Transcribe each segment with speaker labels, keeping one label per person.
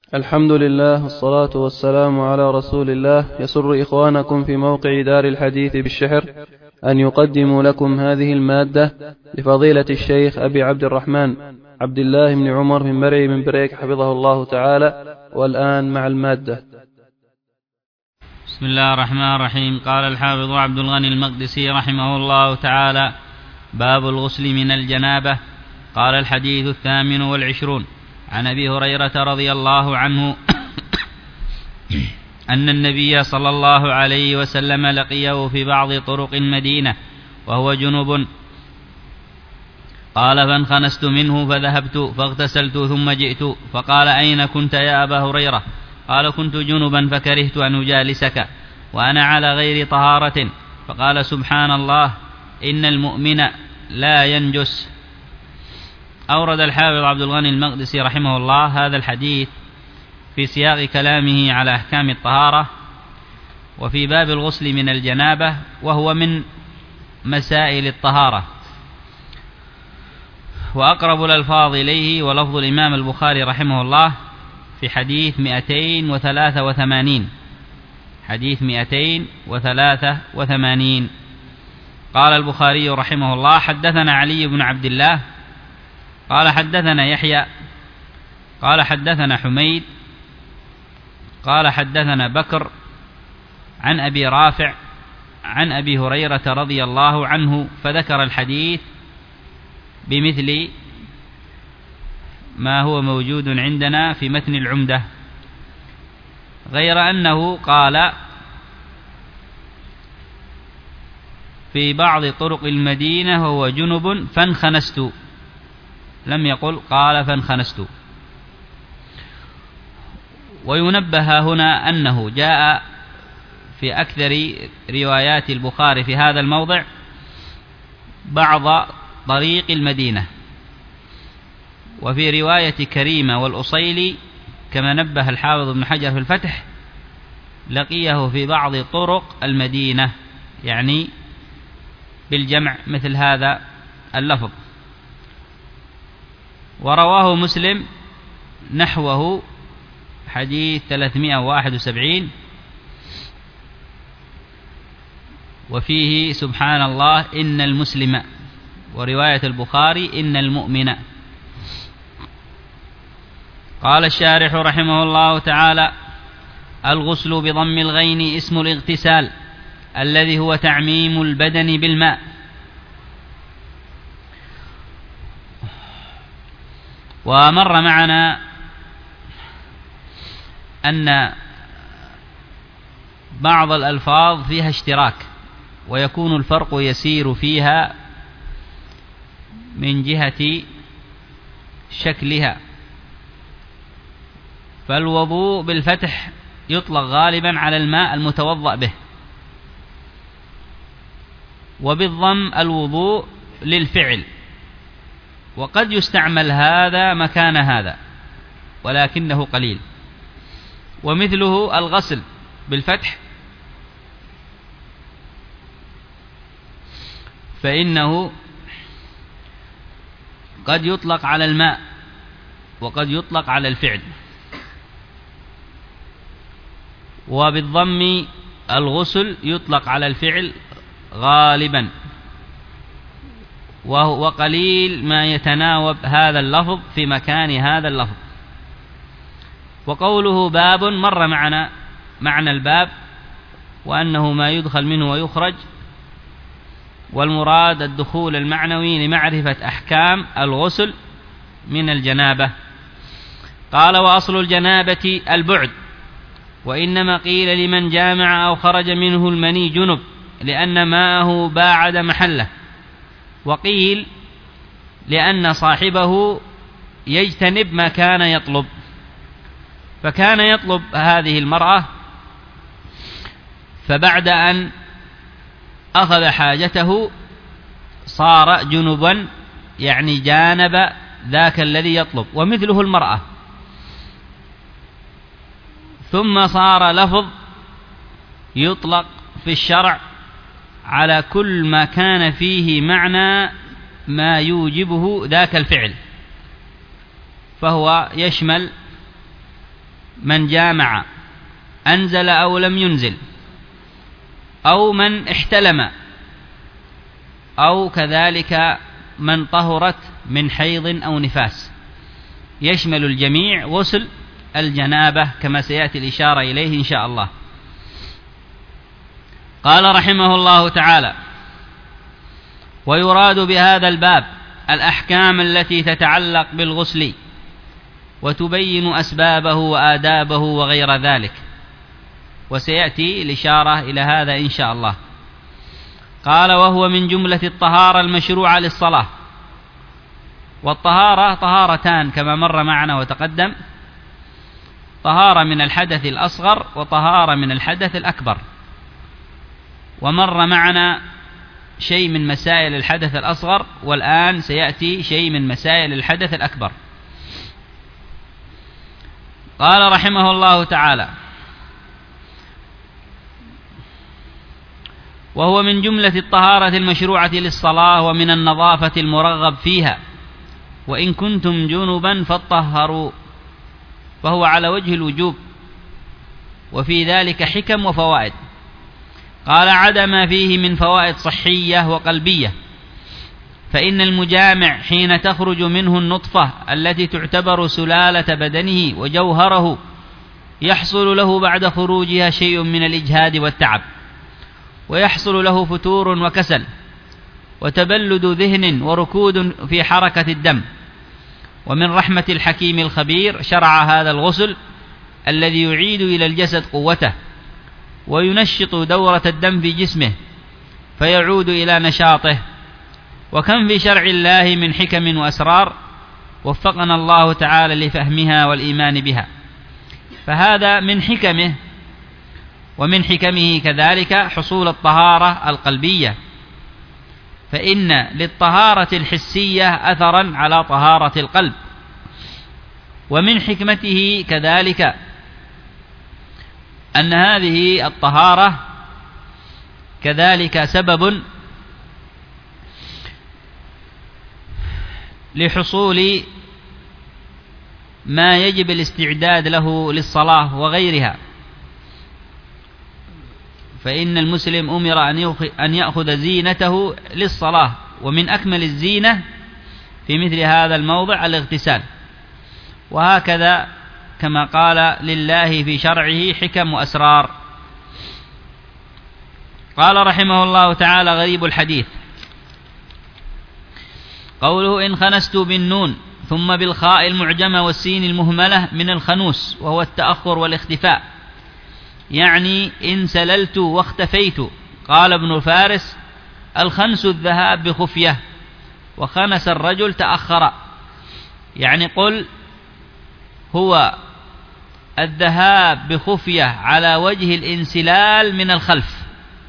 Speaker 1: الحمد لله والصلاة والسلام على رسول الله. يسر إخوانكم في موقع دار الحديث بالشحر أن يقدموا لكم هذه المادة لفضيلة الشيخ أبي عبد الرحمن عبد الله بن عمر بن مرعي بن بريك حفظه الله تعالى. والآن مع المادة.
Speaker 2: بسم الله الرحمن الرحيم. قال الحافظ عبد الغني المقدسي رحمه الله تعالى: باب الغسل من الجنابة. قال: الحديث 28 عن أبي هريرة رضي الله عنه أن النبي صلى الله عليه وسلم لقيه في بعض طرق المدينة وهو جنب، قال: فانخنست منه فذهبت فاغتسلت ثم جئت، فقال: أين كنت يا أبا هريرة؟ قال: كنت جنبا فكرهت أن أجالسك وأنا على غير طهارة. فقال: سبحان الله، إن المؤمن لا ينجس. أورد الحافظ عبد الغني المقدسي رحمه الله هذا الحديث في سياق كلامه على أحكام الطهارة وفي باب الغسل من الجنابة، وهو من مسائل الطهارة. وأقرب الألفاظ إليه ولفظ الإمام البخاري رحمه الله في حديث 283. حديث 283. قال البخاري رحمه الله: حدثنا علي بن عبد الله قال حدثنا يحيى قال حدثنا حميد قال حدثنا بكر عن أبي رافع عن أبي هريرة رضي الله عنه، فذكر الحديث بمثل ما هو موجود عندنا في متن العمدة، غير أنه قال: في بعض طرق المدينة وهو جنب فانخنست، لم يقل قال فانخنست. وينبه هنا أنه جاء في أكثر روايات البخاري في هذا الموضع بعض طريق المدينة، وفي رواية كريمة والأصيلي كما نبه الحافظ ابن حجر في الفتح لقيه في بعض طرق المدينة، يعني بالجمع مثل هذا اللفظ. ورواه مسلم نحوه حديث 371 وفيه سبحان الله إن المسلم، ورواية البخاري إن المؤمن. قال الشارح رحمه الله تعالى: الغسل بضم الغين اسم الاغتسال الذي هو تعميم البدن بالماء. ومر معنا أن بعض الألفاظ فيها اشتراك، ويكون الفرق يسير فيها من جهة شكلها. فالوضوء بالفتح يطلق غالبا على الماء المتوضأ به، وبالضم الوضوء للفعل، وقد يستعمل هذا مكان هذا ولكنه قليل. ومثله الغسل بالفتح فإنه قد يطلق على الماء وقد يطلق على الفعل. وبالضم الغسل يطلق على الفعل غالبا، وقليل ما يتناوب هذا اللفظ في مكان هذا اللفظ. وقوله باب مر معنا معنى الباب وأنه ما يدخل منه ويخرج، والمراد الدخول المعنوي لمعرفة أحكام الغسل من الجنابة. قال: وأصل الجنابة البعد، وإنما قيل لمن جامع أو خرج منه المني جنب لأن ماءه باعد محله، وقيل لأن صاحبه يجتنب ما كان يطلب. فكان يطلب هذه المرأة، فبعد أن أخذ حاجته صار جنبا، يعني جانب ذاك الذي يطلب، ومثله المرأة. ثم صار لفظ يطلق في الشرع على كل ما كان فيه معنى ما يوجبه ذاك الفعل، فهو يشمل من جامع أنزل أو لم ينزل، أو من احتلم، أو كذلك من طهرت من حيض أو نفاس، يشمل الجميع غسل الجنابة كما سيأتي الإشارة إليه إن شاء الله. قال رحمه الله تعالى: ويراد بهذا الباب الأحكام التي تتعلق بالغسل وتبين أسبابه وآدابه وغير ذلك، وسيأتي الإشارة إلى هذا إن شاء الله. قال: وهو من جملة الطهارة المشروعة للصلاة. والطهارة طهارتان كما مر معنا وتقدم: طهارة من الحدث الأصغر وطهارة من الحدث الأكبر. ومر معنا شيء من مسائل الحدث الأصغر، والآن سيأتي شيء من مسائل الحدث الأكبر. قال رحمه الله تعالى: وهو من جملة الطهارة المشروعة للصلاة ومن النظافة المرغب فيها، وإن كنتم جنبا فاطهروا، فهو على وجه الوجوب، وفي ذلك حكم وفوائد. قال: عدا ما فيه من فوائد صحية وقلبية، فإن المجامع حين تخرج منه النطفة التي تعتبر سلالة بدنه وجوهره يحصل له بعد خروجها شيء من الإجهاد والتعب، ويحصل له فتور وكسل وتبلد ذهن وركود في حركة الدم. ومن رحمة الحكيم الخبير شرع هذا الغسل الذي يعيد إلى الجسد قوته وينشط دورة الدم في جسمه فيعود إلى نشاطه. وكم في شرع الله من حكم وأسرار وفقنا الله تعالى لفهمها والإيمان بها. فهذا من حكمه، ومن حكمه كذلك حصول الطهارة القلبية، فإن للطهارة الحسية أثرا على طهارة القلب. ومن حكمته كذلك أن هذه الطهارة كذلك سبب لحصول ما يجب الاستعداد له للصلاة وغيرها. فإن المسلم أمر أن يأخذ زينته للصلاة، ومن أكمل الزينة في مثل هذا الموضع الاغتسال. وهكذا كما قال لله في شرعه حكم وأسرار. قال رحمه الله تعالى: غريب الحديث. قوله: إن خنست بالنون ثم بالخاء المعجمة والسين المهملة من الخنوس، وهو التأخر والاختفاء، يعني إن سللت واختفيت. قال ابن فارس: الخنس الذهاب بخفية، وخنس الرجل تأخر. يعني قل هو الذهاب بخفية على وجه الانسلال من الخلف،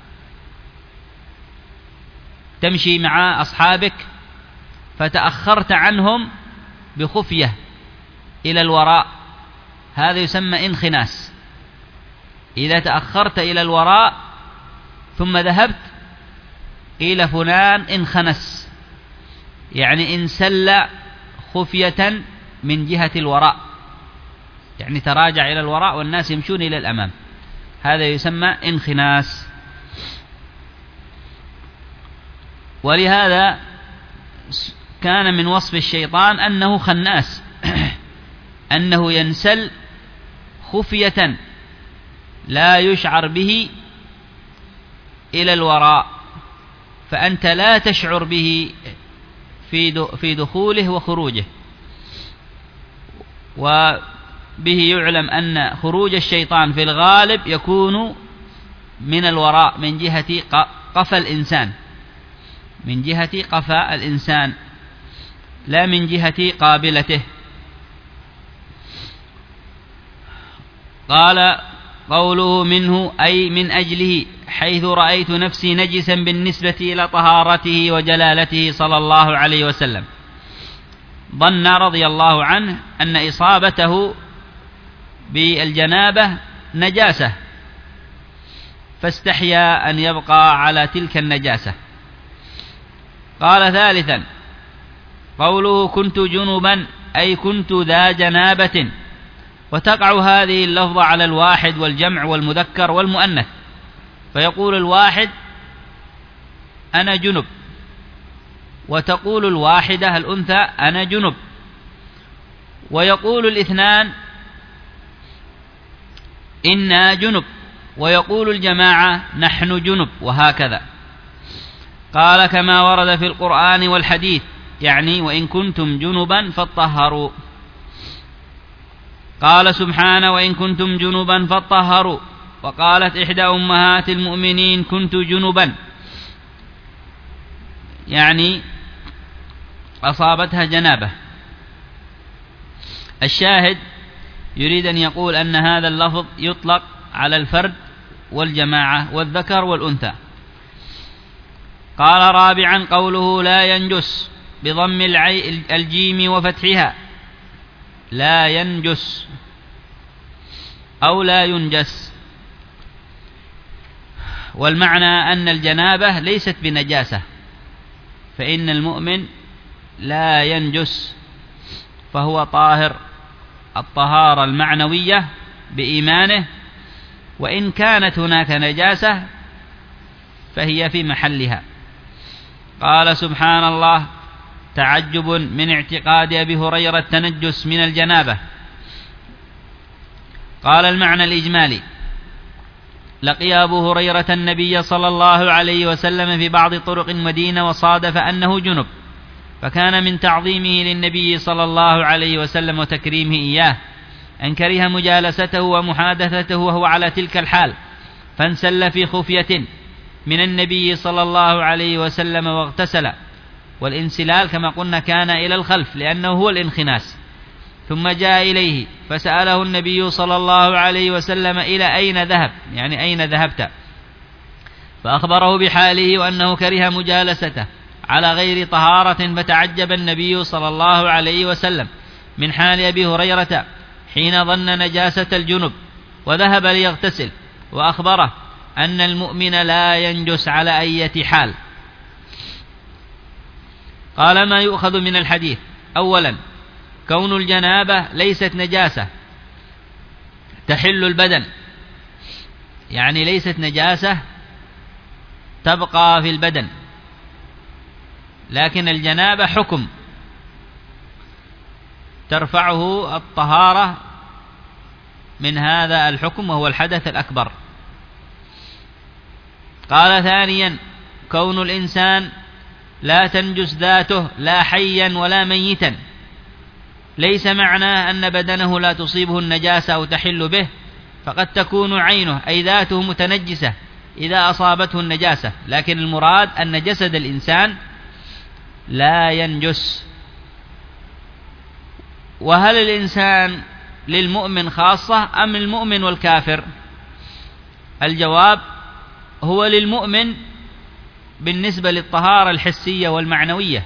Speaker 2: تمشي مع أصحابك فتأخرت عنهم بخفية إلى الوراء، هذا يسمى انخناس. إذا تأخرت إلى الوراء ثم ذهبت إلى فلان انخنس، يعني انسل خفية من جهة الوراء، يعني تراجع إلى الوراء والناس يمشون إلى الأمام، هذا يسمى انخناس. ولهذا كان من وصف الشيطان أنه خناس أنه ينسل خفية لا يشعر به إلى الوراء، فأنت لا تشعر به في دخوله وخروجه. وبه يعلم أن خروج الشيطان في الغالب يكون من الوراء، من جهة قفا الإنسان، من جهة قفا الإنسان لا من جهة قابلته. قال: قوله منه أي من أجله، حيث رأيت نفسي نجسا بالنسبة إلى طهارته وجلالته صلى الله عليه وسلم. ظن رضي الله عنه أن إصابته بالجنابة نجاسة، فاستحيا أن يبقى على تلك النجاسة. قال: ثالثا، قوله كنت جنبا أي كنت ذا جنابة، وتقع هذه اللفظة على الواحد والجمع والمذكر والمؤنث، فيقول الواحد أنا جنب، وتقول الواحدة الأنثى أنا جنب، ويقول الاثنان إنا جنب، ويقول الجماعة نحن جنب، وهكذا. قال كما ورد في القرآن والحديث، يعني وإن كنتم جنبا فاطهروا. قال سبحانه وإن كنتم جنبا فاطهروا. وقالت إحدى أمهات المؤمنين كنت جنبا، يعني أصابتها جنابة. الشاهد يريد أن يقول أن هذا اللفظ يطلق على الفرد والجماعة والذكر والأنثى. قال رابعا قوله لا ينجس بضم الجيم وفتحها، لا ينجس أو لا ينجس، والمعنى أن الجنابة ليست بنجاسة، فإن المؤمن لا ينجس، فهو طاهر الطهارة المعنوية بإيمانه، وإن كانت هناك نجاسة فهي في محلها. قال سبحان الله تعجب من اعتقاد أبي هريرة التنجس من الجنابة. قال المعنى الإجمالي لقي أبو هريرة النبي صلى الله عليه وسلم في بعض طرق المدينة وصادف أنه جنب، فكان من تعظيمه للنبي صلى الله عليه وسلم وتكريمه إياه أن كره مجالسته ومحادثته وهو على تلك الحال، فانسل في خفية من النبي صلى الله عليه وسلم واغتسل. والانسلال كما قلنا كان إلى الخلف لأنه هو الانخناس، ثم جاء إليه فسأله النبي صلى الله عليه وسلم إلى أين ذهب، يعني أين ذهبت، فأخبره بحاله وأنه كره مجالسته على غير طهارة، فتعجب النبي صلى الله عليه وسلم من حال أبي هريرة حين ظن نجاسة الجنب وذهب ليغتسل، وأخبره أن المؤمن لا ينجس على أي حال. قال ما يؤخذ من الحديث: أولا كون الجنابة ليست نجاسة تحل البدن، يعني ليست نجاسة تبقى في البدن، لكن الجنابة حكم ترفعه الطهارة من هذا الحكم وهو الحدث الأكبر. قال ثانيا كون الإنسان لا تنجس ذاته لا حيا ولا ميتا، ليس معناه أن بدنه لا تصيبه النجاسة أو تحل به، فقد تكون عينه أي ذاته متنجسة إذا أصابته النجاسة، لكن المراد أن جسد الإنسان لا ينجس. وهل الإنسان للمؤمن خاصة أم المؤمن والكافر؟ الجواب هو للمؤمن بالنسبة للطهارة الحسية والمعنوية،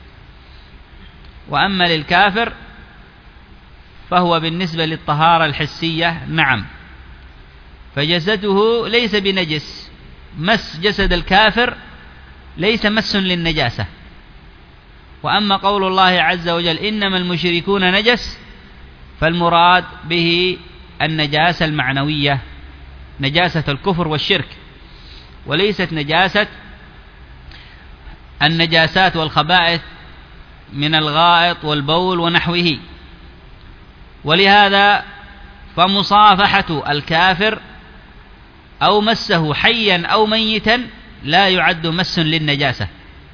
Speaker 2: وأما للكافر فهو بالنسبة للطهارة الحسية نعم، فجسده ليس بنجس، مس جسد الكافر ليس مس للنجاسة. وأما قول الله عز وجل إنما المشركون نجس، فالمراد به النجاسة المعنوية، نجاسة الكفر والشرك، وليست نجاسة النجاسات والخبائث من الغائط والبول ونحوه. ولهذا فمصافحة الكافر أو مسه حيا أو ميتا لا يعد مس للنجاسة،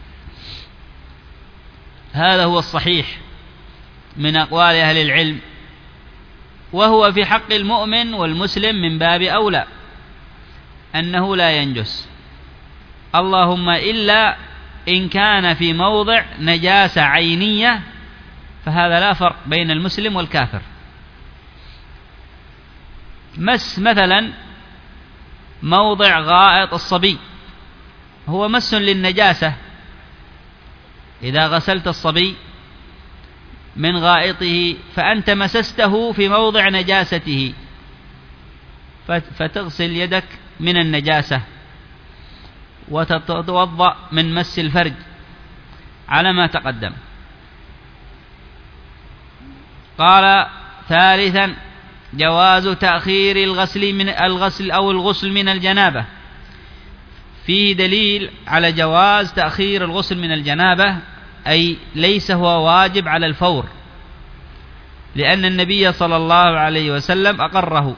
Speaker 2: هذا هو الصحيح من أقوال أهل العلم، وهو في حق المؤمن والمسلم من باب أولى أنه لا ينجس، اللهم إلا إن كان في موضع نجاسة عينية، فهذا لا فرق بين المسلم والكافر. مس مثلا موضع غائط الصبي هو مس للنجاسة، إذا غسلت الصبي من غائطه فأنت مسسته في موضع نجاسته، فتغسل يدك من النجاسة وتتوضأ من مس الفرج على ما تقدم. قال ثالثا جواز تأخير الغسل من الجنابة. فيه دليل على جواز تأخير الغسل من الجنابة، أي ليس هو واجب على الفور، لأن النبي صلى الله عليه وسلم أقره.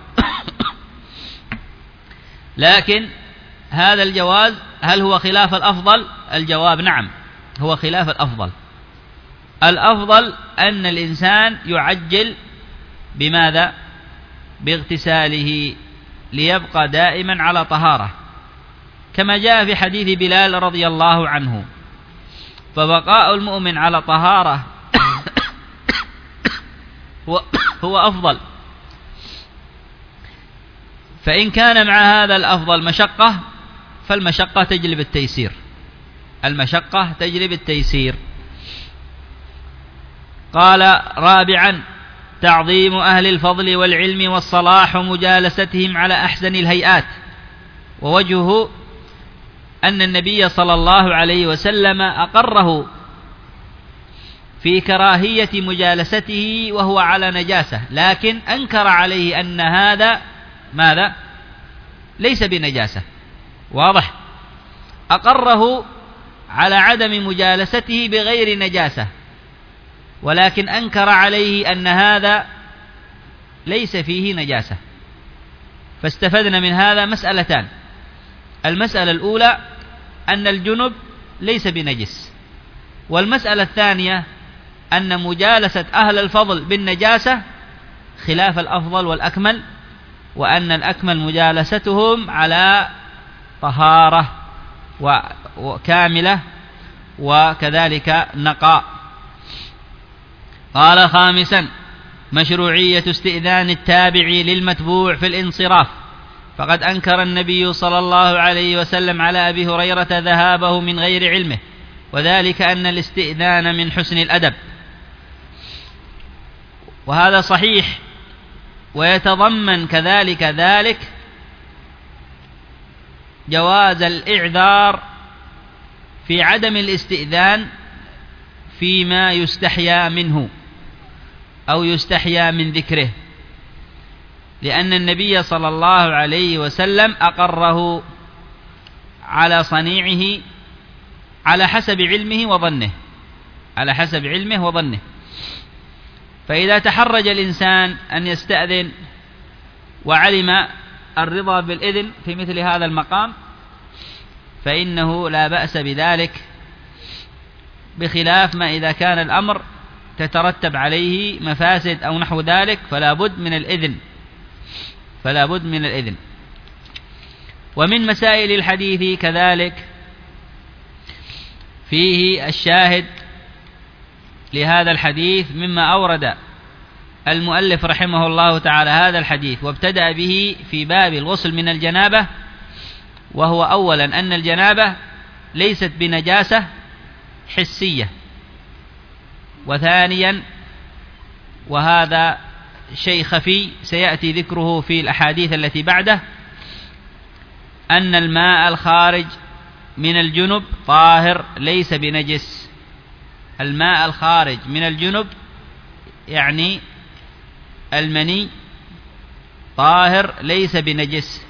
Speaker 2: لكن هذا الجواز هل هو خلاف الأفضل؟ الجواب نعم، هو خلاف الأفضل. الأفضل أن الإنسان يعجل بماذا؟ باغتساله ليبقى دائما على طهارة، كما جاء في حديث بلال رضي الله عنه، فبقاء المؤمن على طهارة هو أفضل. فإن كان مع هذا الأفضل مشقة، فالمشقة تجلب التيسير، المشقة تجلب التيسير. قال رابعا: تعظيم أهل الفضل والعلم والصلاح ومجالستهم على أحسن الهيئات. ووجهه أن النبي صلى الله عليه وسلم أقره في كراهية مجالسته وهو على نجاسة، لكن أنكر عليه أن هذا ماذا؟ ليس بنجاسة. واضح؟ أقره على عدم مجالسته بغير نجاسة، ولكن أنكر عليه أن هذا ليس فيه نجاسة. فاستفدنا من هذا مسألتان: المسألة الأولى أن الجنب ليس بنجس، والمسألة الثانية أن مجالسة أهل الفضل بالنجاسة خلاف الأفضل والأكمل، وأن الأكمل مجالستهم على طهارة وكاملة وكذلك نقاء. قال خامسا: مشروعية استئذان التابع للمتبوع في الانصراف، فقد أنكر النبي صلى الله عليه وسلم على أبي هريرة ذهابه من غير علمه، وذلك أن الاستئذان من حسن الأدب. وهذا صحيح، ويتضمن كذلك ذلك جواز الإعذار في عدم الاستئذان فيما يستحيا منه أو يستحيا من ذكره، لأن النبي صلى الله عليه وسلم أقره على صنيعه على حسب علمه وظنه، على حسب علمه وظنه. فإذا تحرج الإنسان أن يستأذن وعلم الرضا بالإذن في مثل هذا المقام، فإنه لا بأس بذلك، بخلاف ما إذا كان الأمر تترتب عليه مفاسد أو نحو ذلك، فلا بد من الإذن، فلا بد من الإذن. ومن مسائل الحديث كذلك فيه الشاهد لهذا الحديث مما أورد المؤلف رحمه الله تعالى هذا الحديث وابتدأ به في باب الغسل من الجنابة، وهو أولا أن الجنابة ليست بنجاسة حسية، وثانيا وهذا شيء خفي سيأتي ذكره في الأحاديث التي بعده، أن الماء الخارج من الجنب طاهر ليس بنجس. الماء الخارج من الجنب يعني المني طاهر ليس بنجس،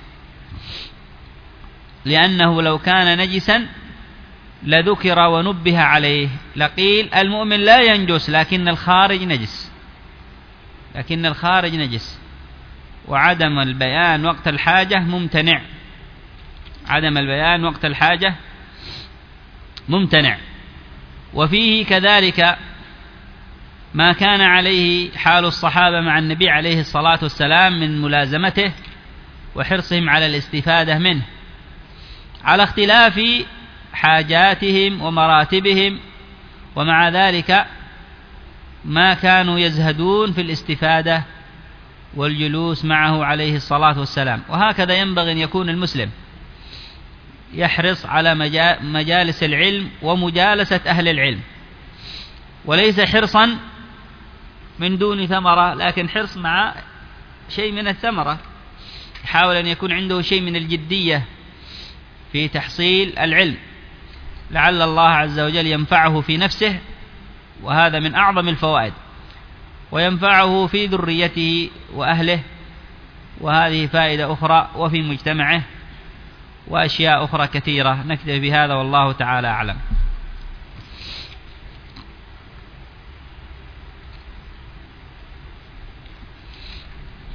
Speaker 2: لأنه لو كان نجسا لذكر ونبه عليه، لقيل المؤمن لا ينجس لكن الخارج نجس، لكن الخارج نجس. وعدم البيان وقت الحاجة ممتنع، عدم البيان وقت الحاجة ممتنع. وفيه كذلك ما كان عليه حال الصحابة مع النبي عليه الصلاة والسلام من ملازمته وحرصهم على الاستفادة منه على اختلاف حاجاتهم ومراتبهم، ومع ذلك ما كانوا يزهدون في الاستفادة والجلوس معه عليه الصلاة والسلام. وهكذا ينبغي أن يكون المسلم، يحرص على مجالس العلم ومجالسة أهل العلم، وليس حرصا من دون ثمرة، لكن حرص مع شيء من الثمرة، يحاول أن يكون عنده شيء من الجدية في تحصيل العلم، لعل الله عز وجل ينفعه في نفسه، وهذا من أعظم الفوائد. وينفعه في ذريته وأهله، وهذه فائدة أخرى، وفي مجتمعه، وأشياء أخرى كثيرة. نكتفي بهذا والله تعالى أعلم.